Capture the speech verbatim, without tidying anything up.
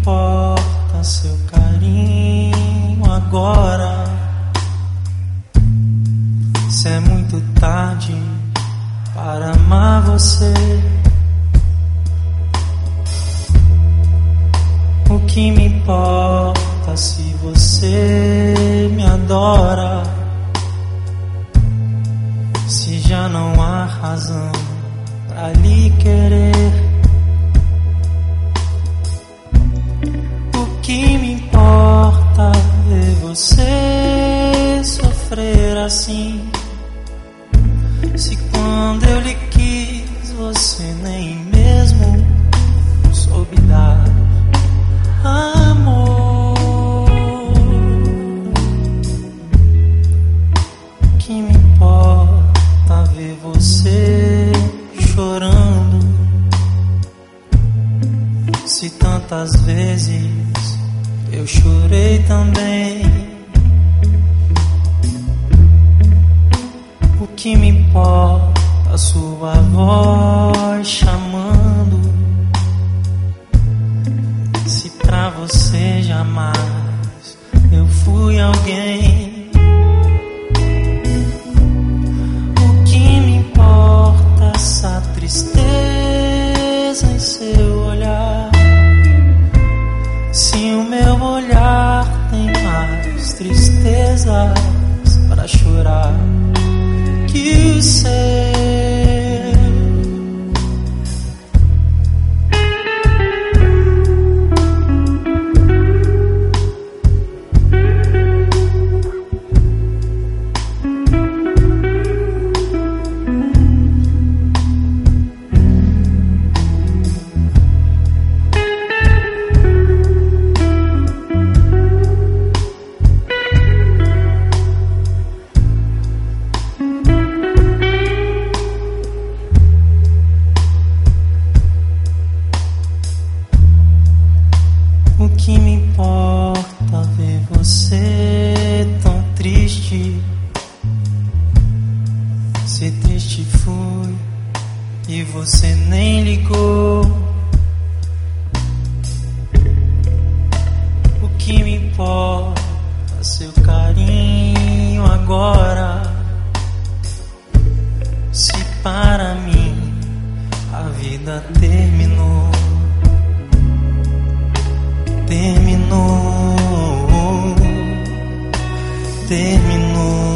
importa seu carinho agora? Se é muito tarde para amar você, o que me importa se você me adora? Se já não há razão pra lhe querer, o que me importa ver você sofrer assim? Se quando eu lhe quis você nem mesmo soube dar amor. O que me importa ver você chorando? Se tantas vezes eu chorei também. O que me importa a sua voz chamando? Se pra você jamais eu fui alguém. O que me importa essa tristeza em seu olhar? Se o meu olhar tem mais tristezas para chorar que o seu. O que me importa ver você tão triste? Se triste fui e você nem ligou. O que me importa seu carinho agora? Se para mim a vida terminou. Terminou, terminou.